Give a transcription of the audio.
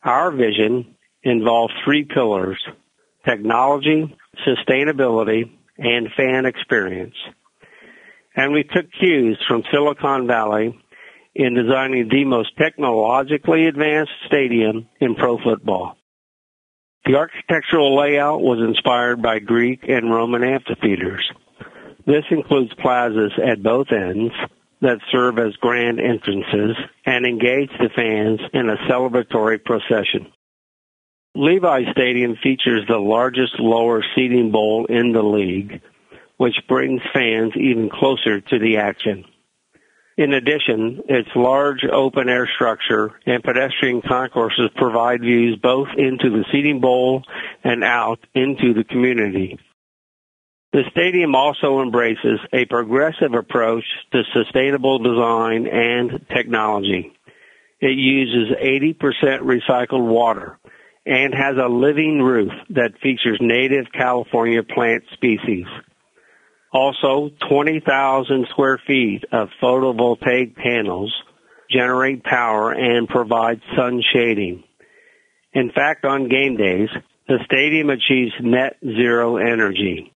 Our vision involved three pillars: technology, sustainability, and fan experience. And we took cues from Silicon Valley in designing the most technologically advanced stadium in pro football. The architectural layout was inspired by Greek and Roman amphitheaters. This includes plazas at both ends that serve as grand entrances and engage the fans in a celebratory procession. Levi's Stadium features the largest lower seating bowl in the league, which brings fans even closer to the action. In addition, its large open-air structure and pedestrian concourses provide views both into the seating bowl and out into the community. The stadium also embraces a progressive approach to sustainable design and technology. It uses 80% recycled water and has a living roof that features native California plant species. Also, 20,000 square feet of photovoltaic panels generate power and provide sun shading. In fact, on game days, the stadium achieves net zero energy.